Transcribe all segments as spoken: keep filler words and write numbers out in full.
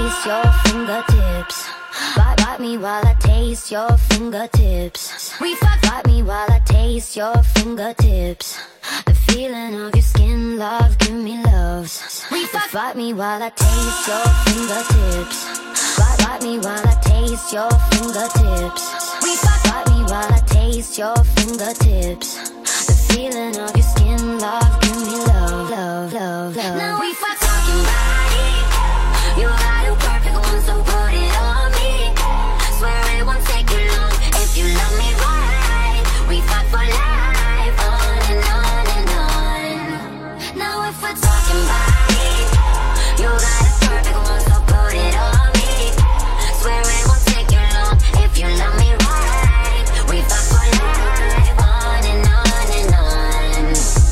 taste your fingertips. Bite, bite me while I taste your fingertips. We fuck, bite me while I taste your fingertips. The feeling of your skin, love, give me loves. We fuck, bite me while I taste your fingertips. Bite, bite me while I taste your fingertips. We fuck, bite me while I taste your fingertips. The feeling of your skin, love, give me love, love, love, love. Now we fuck talking body. You got a perfect one, so put it on me. Swear it won't take you long if you love me right. We fuck for life, on and on and on. Now if we're talking body, you got a perfect one, so put it on me. Swear it won't take you long if you love me right. We fuck for life, on and on and on.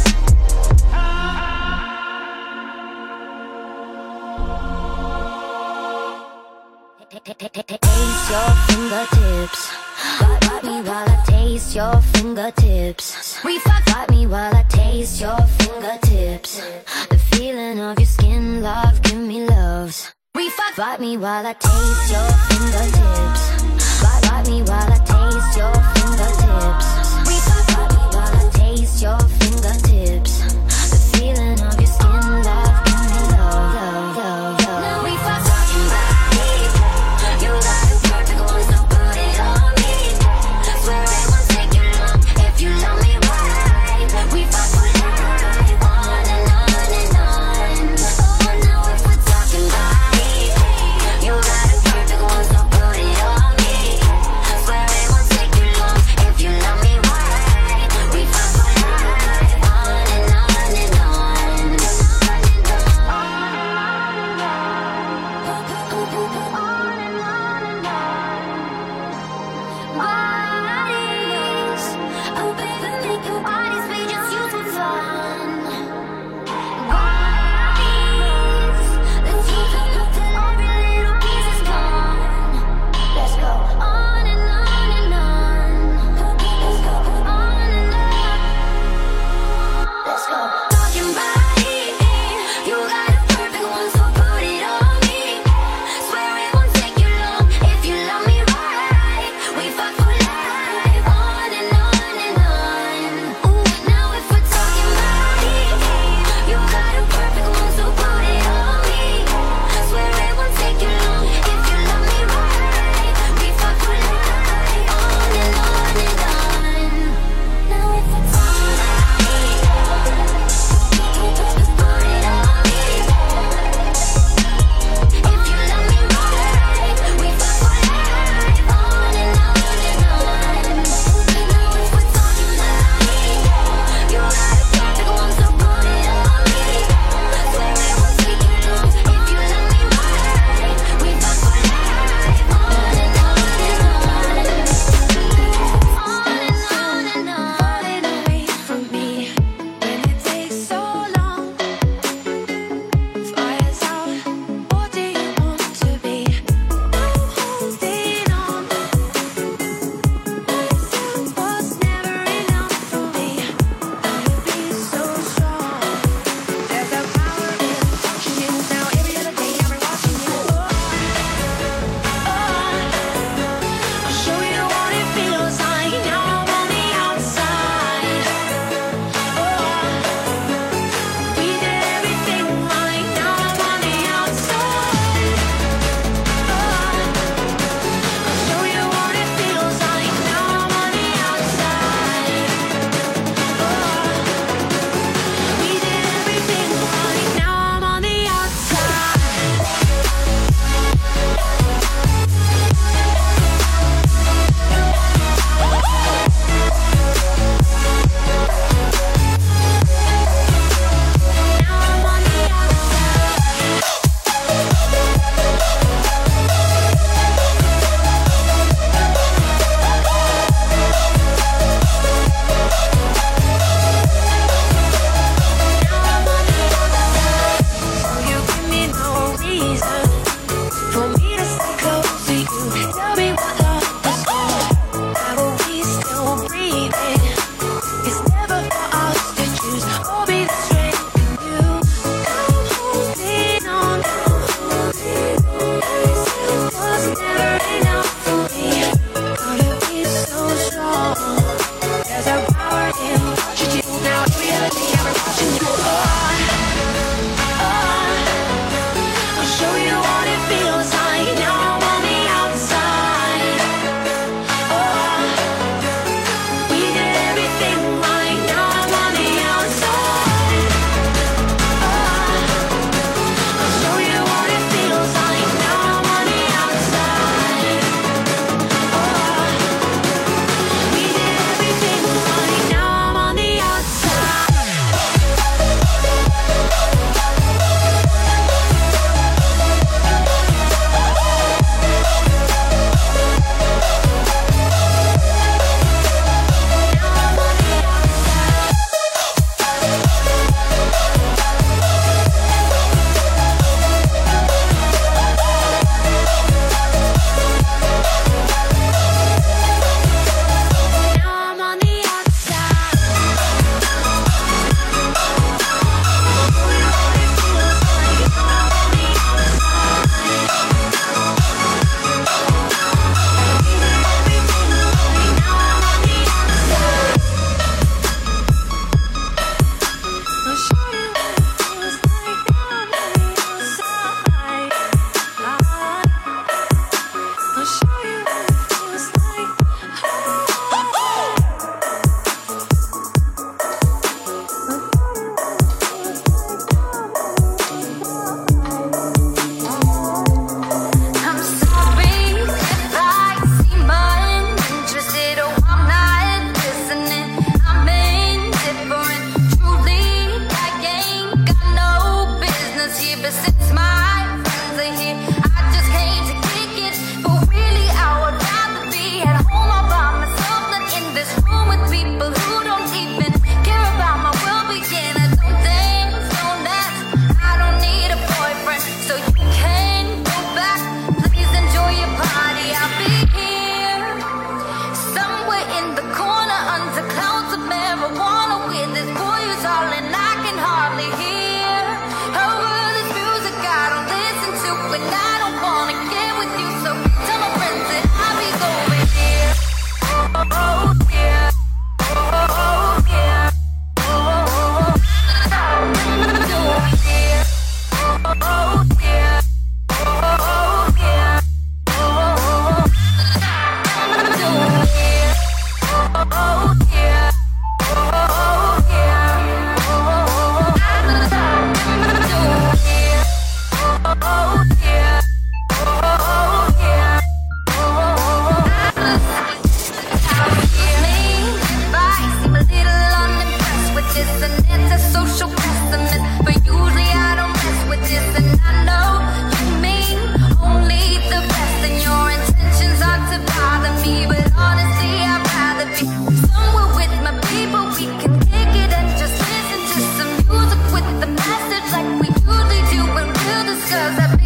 Taste your fingertips. Bite, bite me while I taste your fingertips. We fuck, bite me while I taste your fingertips. The feeling of your skin, love, give me loves. We fuck, bite me while I taste your fingertips. Bite, bite me while I taste your fingertips. We fuck, bite me while I taste your fingertips. The feeling of your skin, love, give me love, love, love, love. Now we fuck talking body. You got a perfect one, so put it on me. Swear it won't take you long if you love me right. We fuck for life, on and on and on. Oh, now if we're talking body, you got a perfect one, so put it on me. Swear it won't take you long if you love me right. We fuck for life,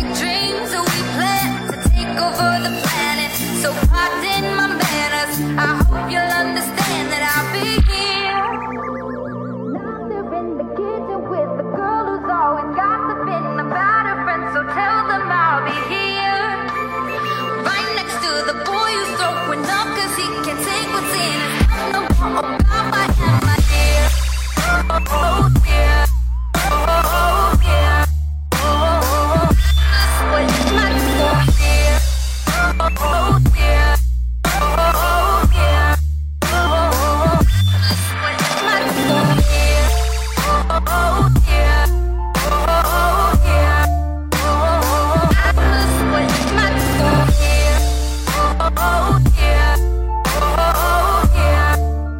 dreams that we plan to take over the planet. So pardon my manners, I hope you'll understand that I'll be here. Now they're in the kitchen with the girl who's always gossiping about her friends. So tell them I'll be here, right next to the boy who's throwing up cause he can't take what's in his mouth no more. Obama and my dear. Oh dear. Oh yeah. Oh, what my dear. Oh dear. Oh yeah. Oh, what my dear. Oh yeah. Oh yeah. Oh, what my dear. Oh yeah. Oh yeah.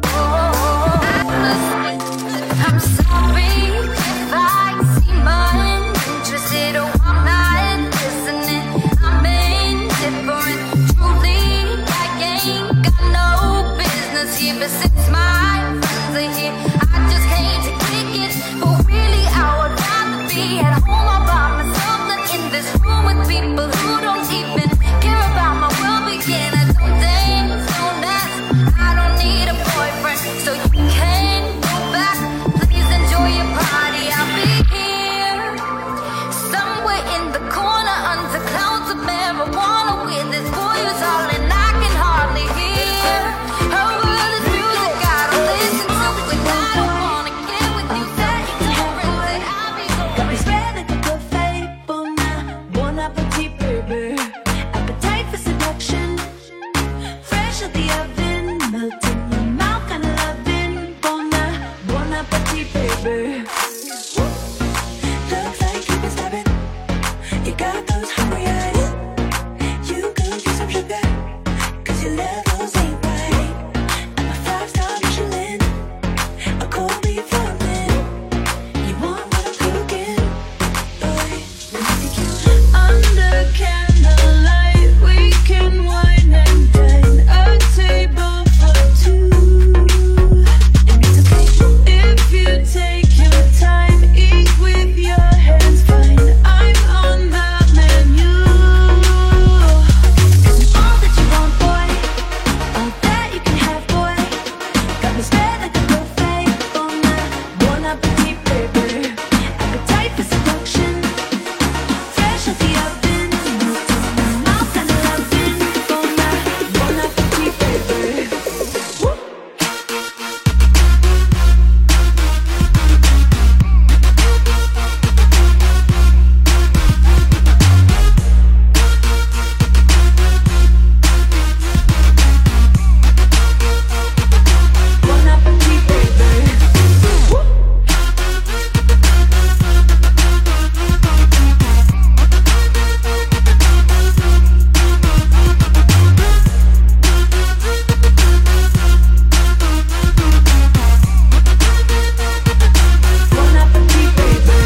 I'm sorry if I seem uninterested or I'm not listening. I'm indifferent. Truly, I ain't got no business here, but since my friends are here, I just came to kick it. But really, I would rather be at home all by myself than in this room with people who don't even care about my well-being. I don't dance, don't ask. I don't need a boyfriend, so you can go back. Please enjoy your party. I'll be here, somewhere in the corner under clouds of marijuana with this boy who's all and I can hardly hear. Her world is music, I don't listen to it. I don't wanna get with you, that ignorant that I'll be Got me going. spread like a buffet, bon bon appetit, baby. Appetite for seduction, fresh out the oven, melt in your mouth, kinda loving, bon bon appetit, baby. Looks like you've been stabbing. You got those hungry eyes. You could use some sugar, cause your levels ain't right. I'm a five-star Michelin, a cold beef ramen. You want what I'm cooking, boy? Let me take you under candlelight. We can wine and dine, a table for two. And it's okay if you take your time, eat with your hands fine. I'm on the menu. 'Cause I'm all that you want, boy, all that you can have, boy. Got me spread like a buffet, bon bon appetit, baby. Appetite for seduction, fresh out the oven, melt in your mouth, kinda loving, bon bon appetit, baby. Woo. Bon appetit, baby. Woo. Bon appetit, baby.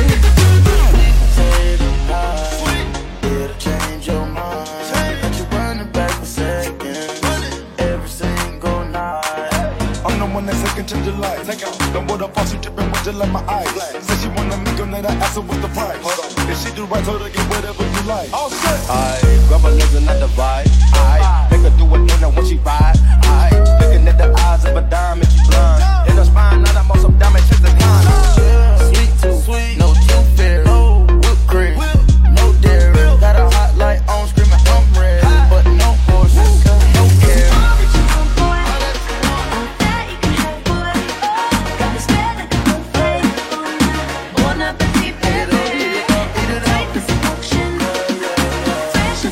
It'll change your mind. Let you run it back for seconds. Every single night. I'm the one that's taking to your life. Don't water falls, she dripping with you like my eyes. Said she wanna make her net, I asked her what's the price. If she do right, told her get whatever you like. All set. I grab her legs and not divide. I make her do it in her when she ride. I looking at the eyes of a diamond, she blind. In her spine, not a most of diamond, check the kind. Sweet too, sweet, no too fair. No whipped cream, no dairy. Got a hot light on, screaming I'm red, but no horses, no care. All that you want, boy, all that you can have, boy. Got me spread like a buffet, bon bon appetit, baby. Appetite for seduction, fresh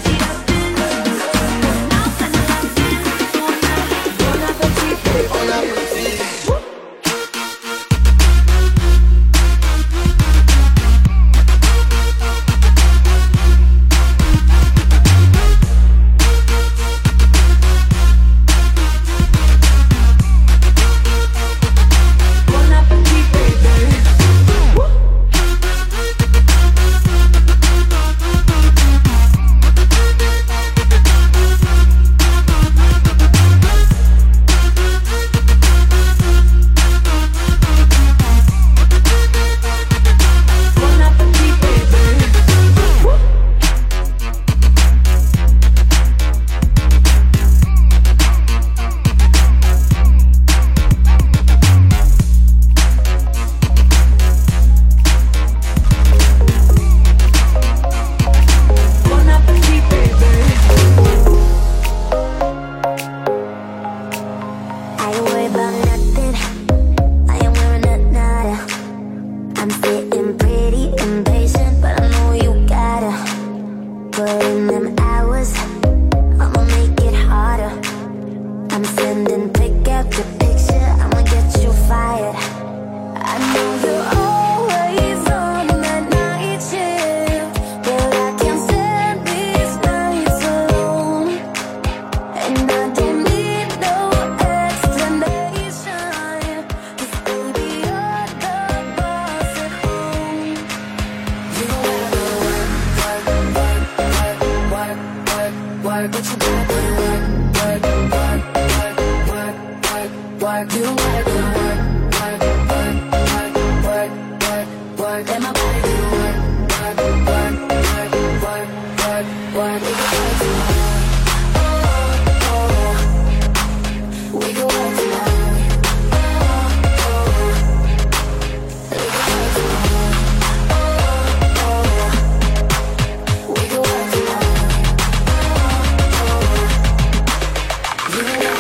putting them hours, I'ma make it harder. I'm sending pick after picture, I'ma get you fired. I know you're always on that night shift, but I can't stand these nights alone. And I don't need no explanation, 'cause baby you're the boss at home. You gotta work, work, work, work, work, work, work, but you gotta work, work, work, work, work, work, work. You gotta do work, work, work, work, work, work, work. Let my body do work, work, work, work, work, work, work. We can work tonight. Oh, oh. We can work tonight. Oh, oh. We can work tonight. Oh, oh. We can work tonight. Oh, oh. You know what?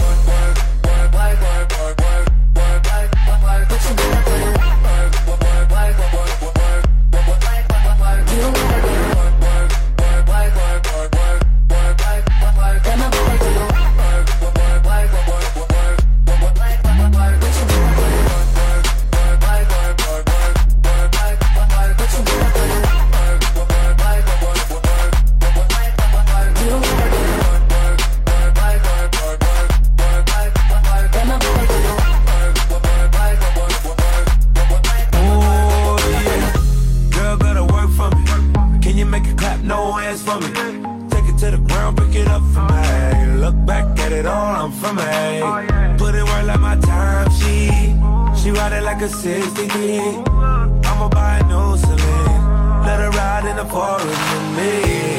like a sixty-three. I'ma buy a new Celine. Let her ride in the forest with me.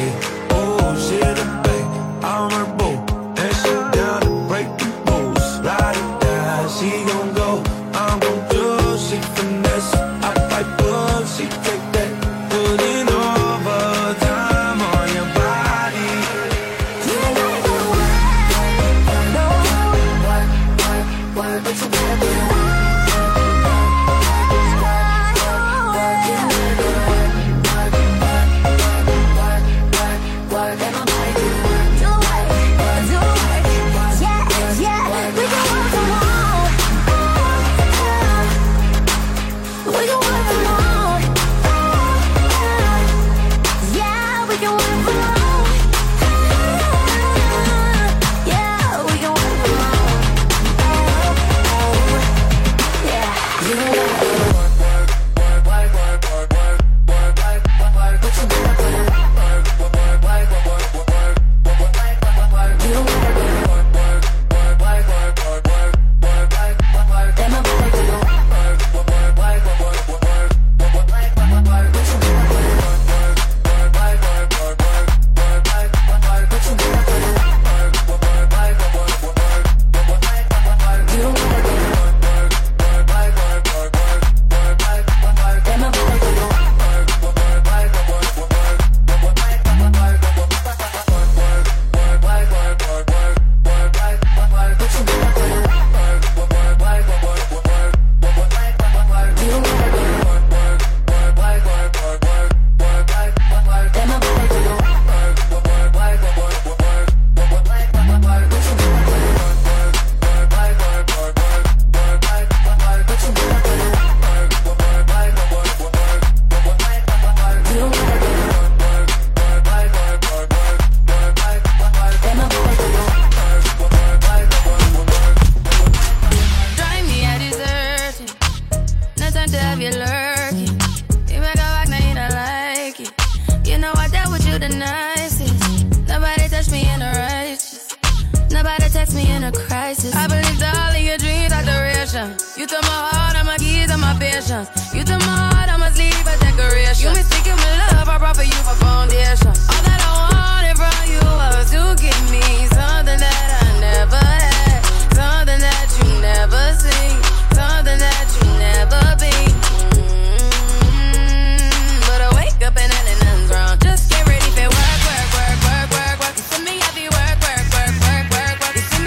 Oh, she the babe, I'm her boo. And she down to break the rules. Ride it down, she gon' go, I'm gon' do. She finesse, I fight good, she take that. Putting overtime on your body. You ain't gotta go to work, no. Work, work, work, but you gotta be work.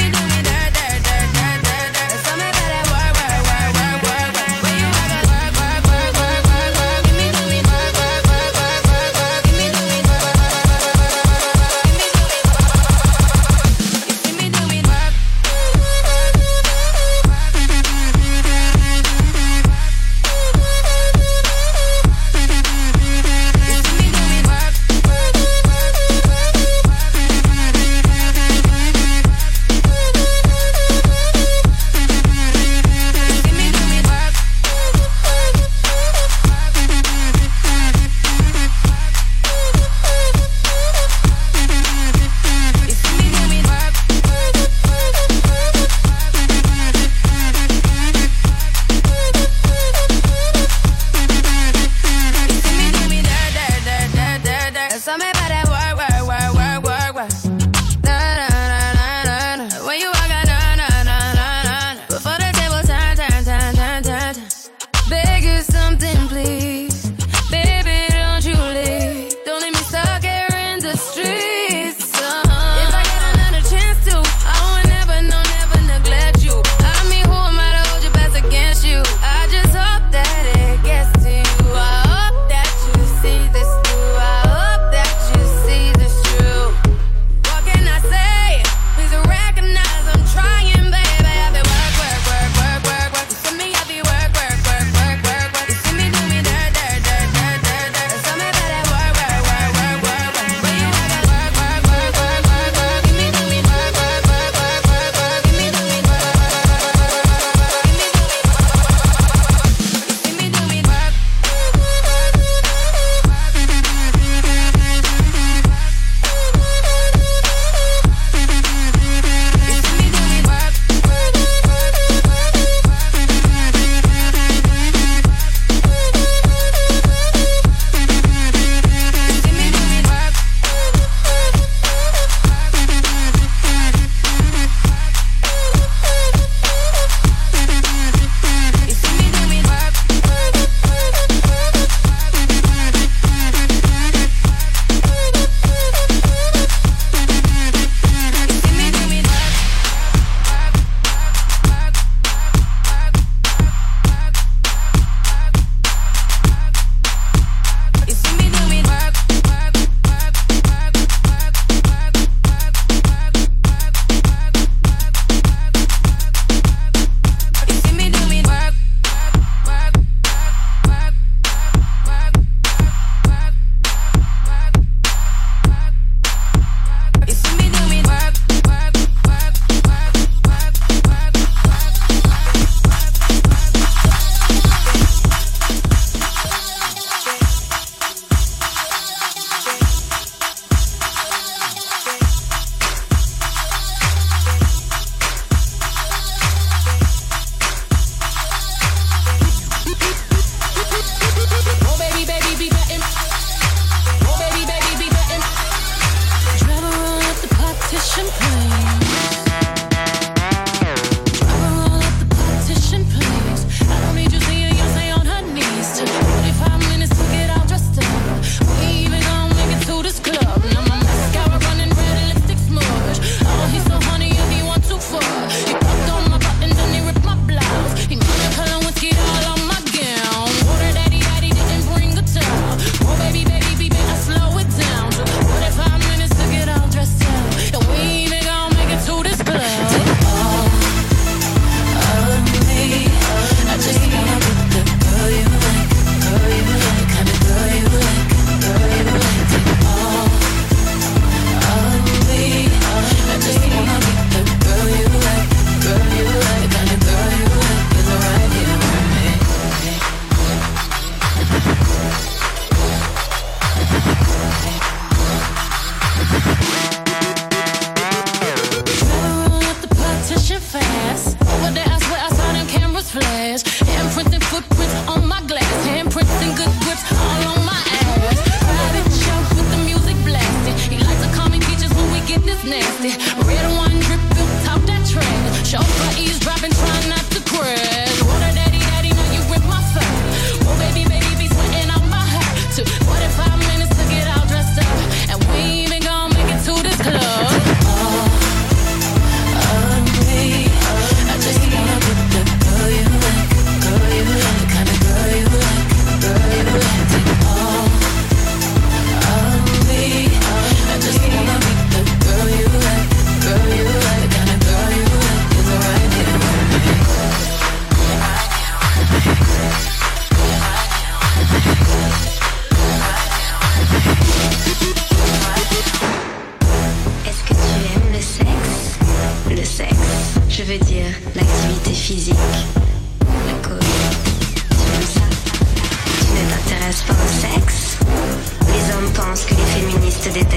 Work,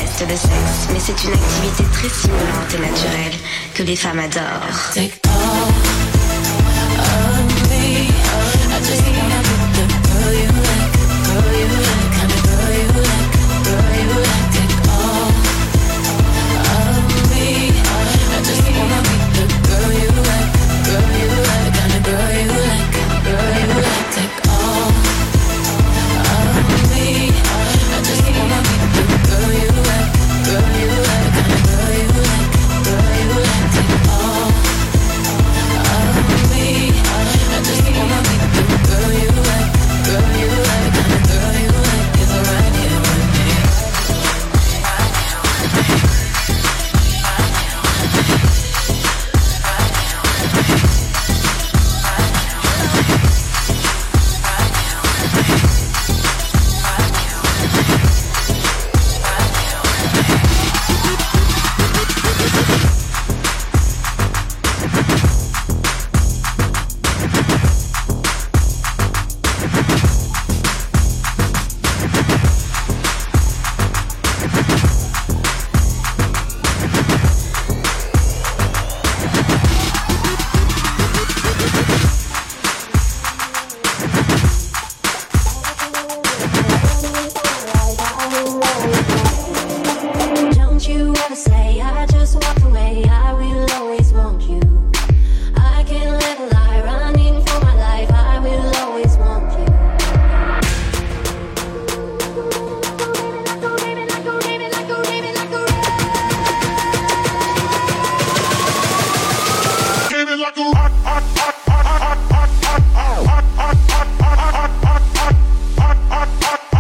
déteste le sexe, mais c'est une activité très stimulante et naturelle que les femmes adorent. Take all of me. I just wanna be the girl you like, girl you like, kind of girl you like, girl you like. Take all of me. I just wanna be the girl you like, girl you like, kind of girl you like, girl you like. Take all of me. I just wanna be the girl you like, girl you like, kind of girl you like, girl you like. Take all of me. I just wanna be the girl you like, girl you like, kind of girl you like. Is right here with me. Don't you ever say I just walk away, I will always want you. I can't let a lie, running for my life, I will always want you. Give it like a rock, rock, rock, rock, rock, rock, rock, rock, rock, rock, rock, rock, rock, rock,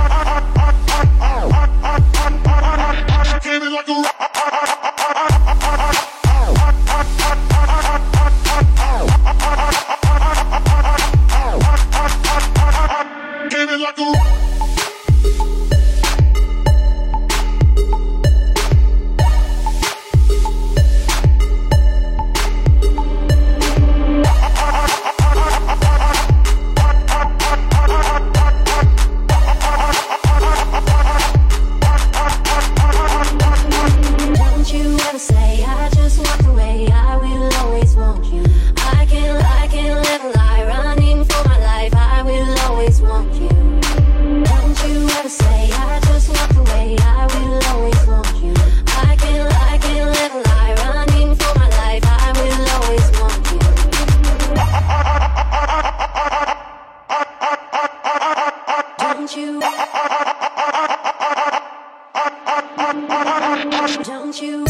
rock. Give it like a rock. Give it like a rock. Don't you ever say I just walk away, I will always want you. I can't, I can't live a lie, running for my life, I will always want you. Don't you ever say I just walk away, I will always want you. I can't, I can't live a lie, running for my life, I will always want you. Don't you? Don't you?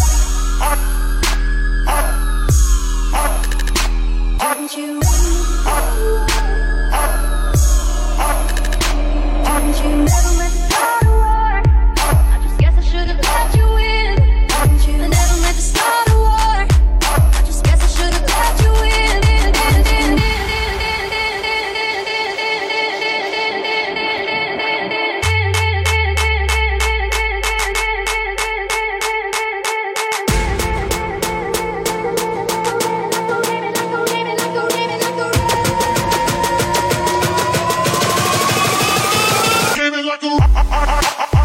Don't you? Don't you never meant to start a war? I just guess I should have let you in. Don't you? I never meant to start a war. I just guess I should have let you in. Give it like a rock.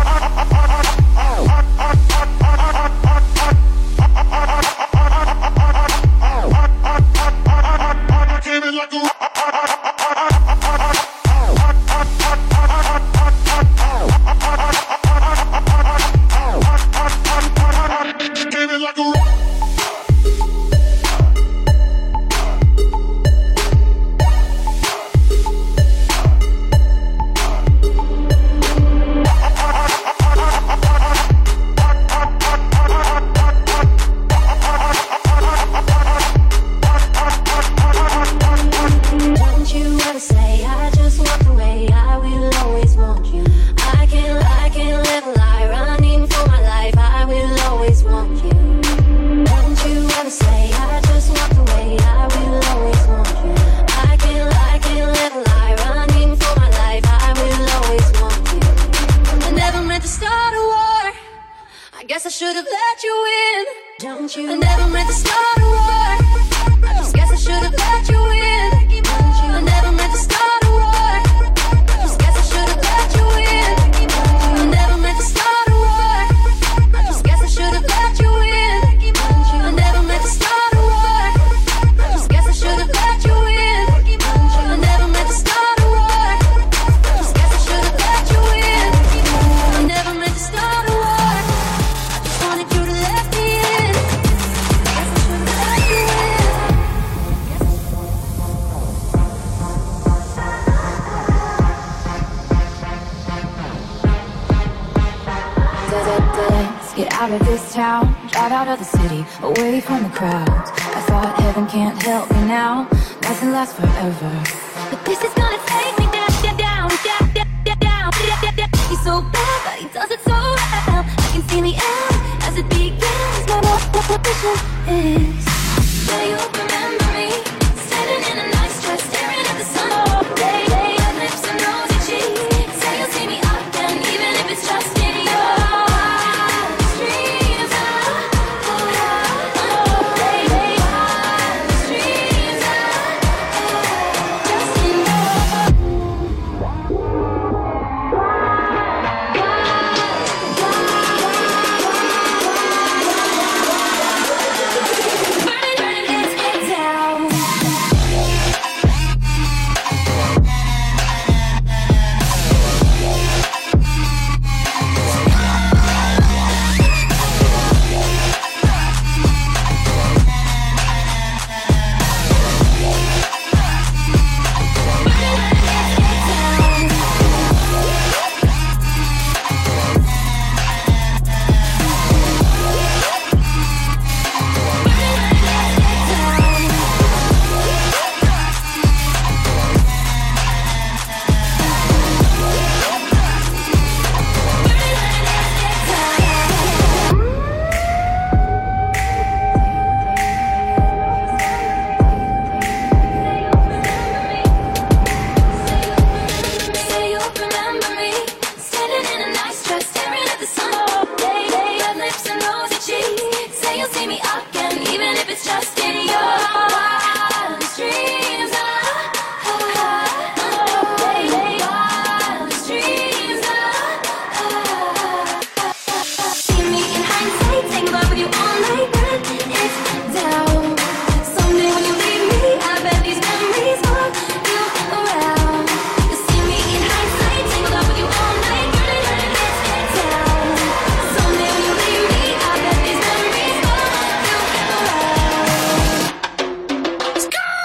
Give it like a rock. Give it like a rock. Don't you ever say I just walk away, I will always want you. I can't, I can't live a lie, running for my life, I will always want you. Don't you ever say I just walk away, I will always want you. I can't, I can't live a lie, running for my life, I will always want you. I never meant to start a war, I guess I should have let you in. Don't you? I never meant to start a war, I just guess I should have let you in. Don't you? I never meant to start a war, I just guess I should have let you in. I never meant to start a war, I this town, drive out of the city, away from the crowds. I thought heaven can't help me now, nothing lasts forever. But this is gonna take me down, down, down, down, down, down, down, down, down. He's so bad, but he does it so well. I can see the end as it begins. My question is, will you remember me? Standing in a nice dress, staring at the sun all day. Red lips and rosy cheeks. Say you'll see me again, even if it's just in your dreams. Just in burning, burning it down. Say you'll remember me, standing in a nice dress, staring at the sun all day. Red lips and rosy cheeks. Say you'll see me again, even if it's just in your wildest dreams. Wildest dreams. See me in hindsight, take love with you all night, burn it down. Someday when you leave me, I bet these memories follow you around. You see me in hindsight, take love with you all night, burn it down. Someday when you leave me, I bet these memories follow you around.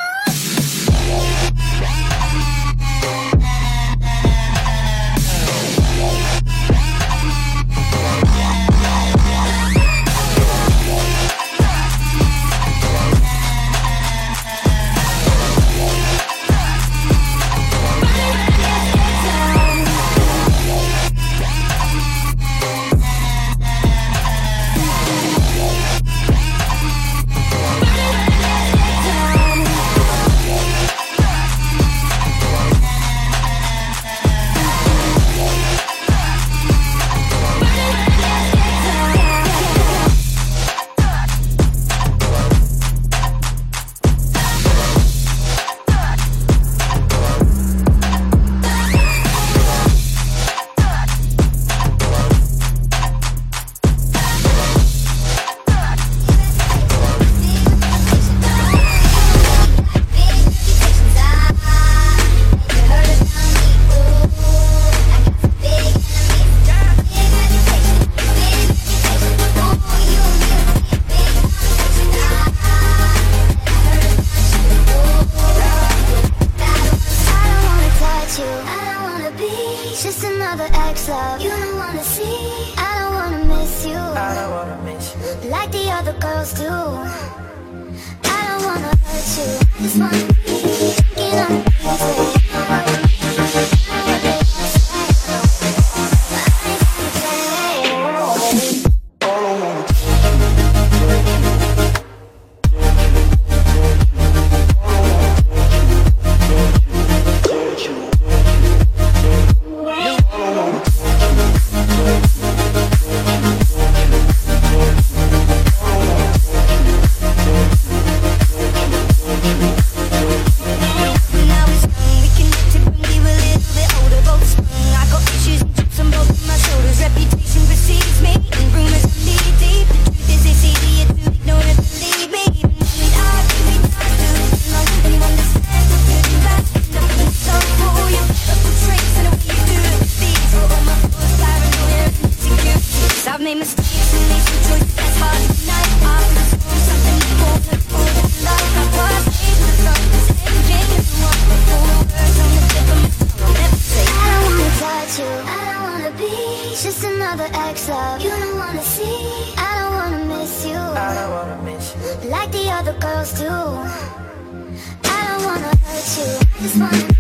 Just another ex-love you don't wanna see. I don't wanna miss you. I don't wanna miss you like the other girls do. I don't wanna hurt you. I just wanna be thinking on the Now it's other girls do. I don't wanna hurt you, I just wanna